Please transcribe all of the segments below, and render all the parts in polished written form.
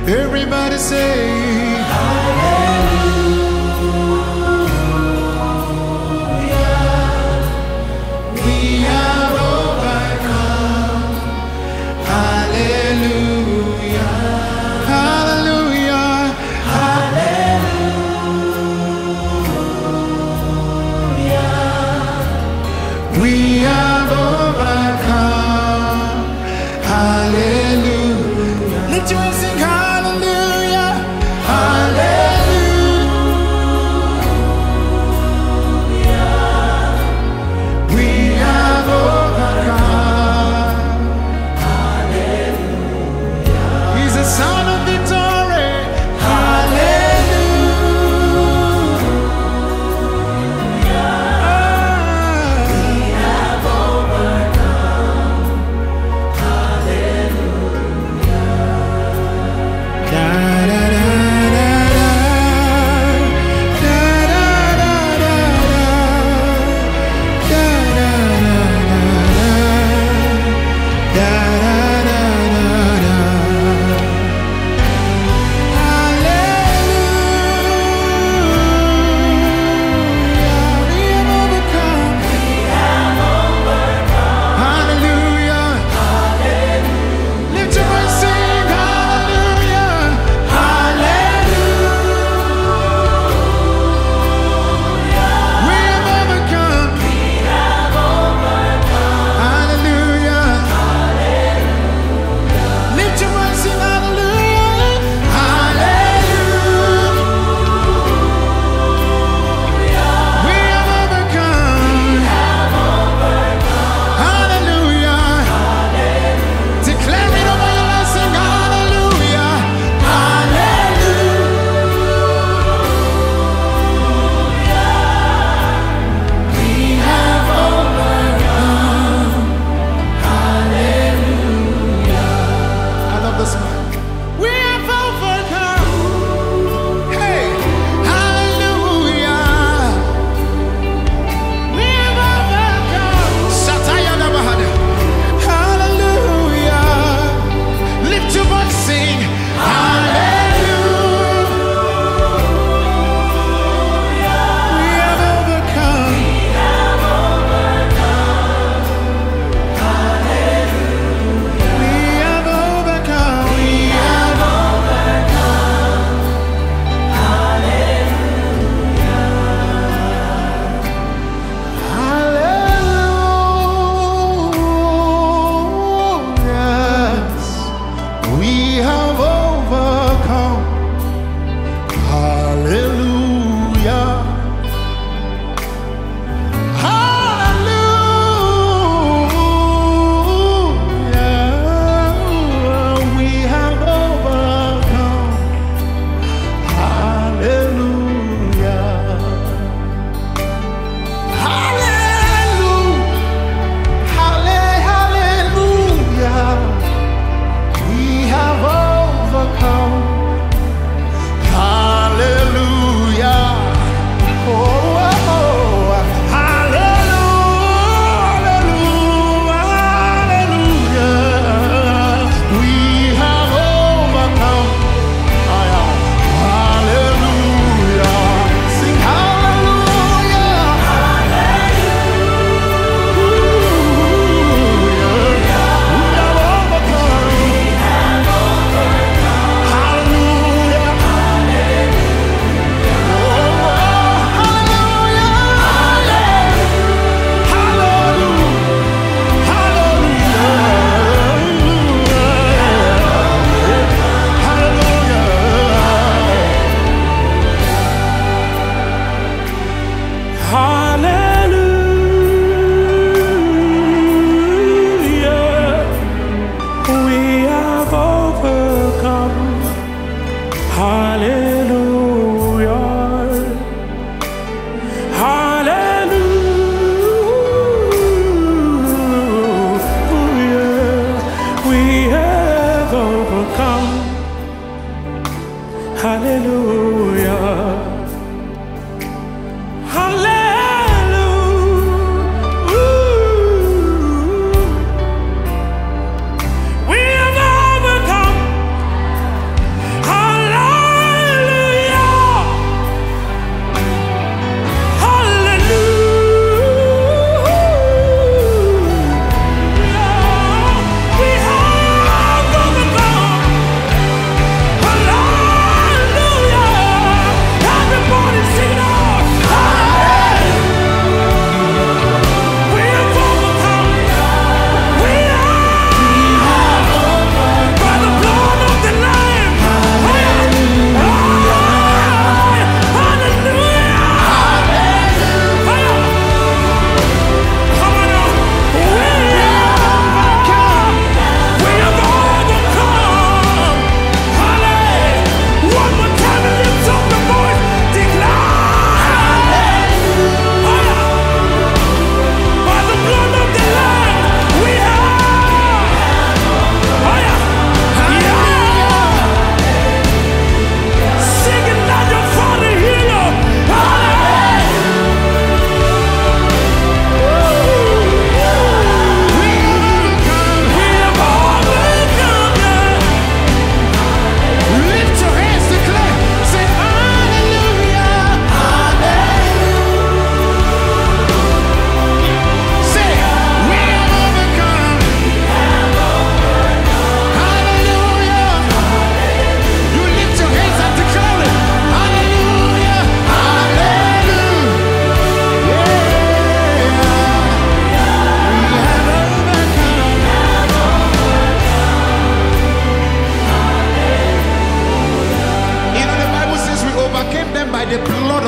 Everybody say we have overcome. Hallelujah. Lift your hands, sing hallelujah. Hallelujah. We have overcome. Hallelujah. He's the son of victory.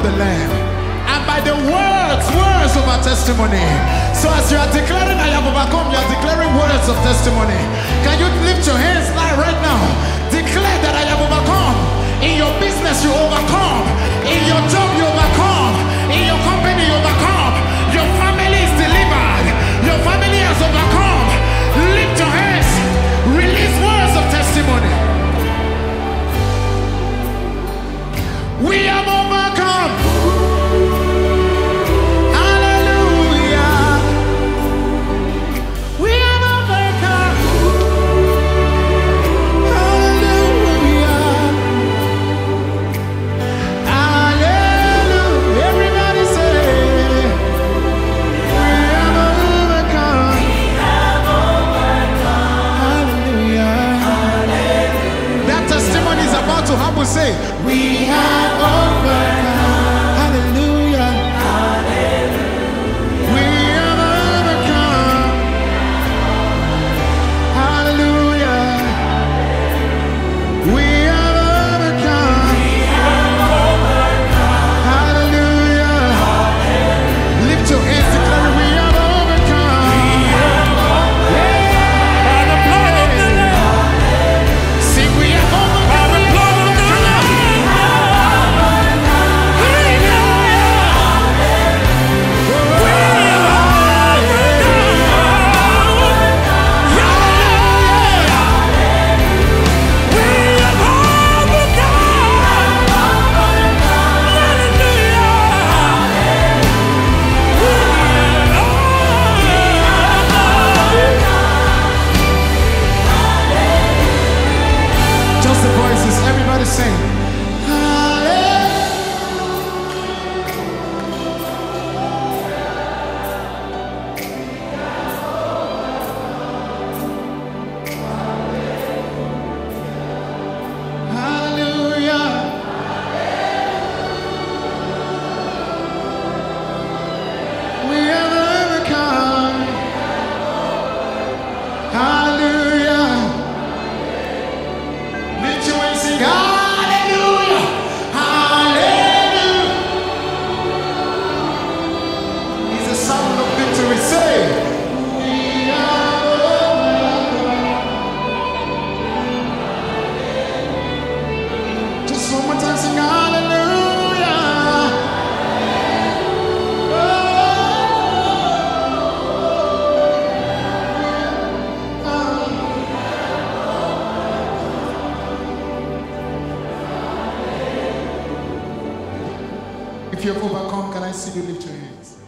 of the Lamb and by the words of our testimony. So as you are declaring I have overcome, you are declaring words of testimony. Can you lift your hands right now? Declare that I have overcome. In your business you overcome. In your job you overcome. In your company you overcome. Your family is delivered. Your family has overcome. Lift your hands. Release words of testimony. We have overcome. Say, we have overcome. Hallelujah. Hallelujah. We have overcome. Hallelujah. We have overcome. We have overcome. Hallelujah. Hallelujah. Lift your hands, declare we have overcome. We have overcome. By the blood of the Lamb. Sing, we have overcome. Sing. If you have overcome, can I see you lift your hands?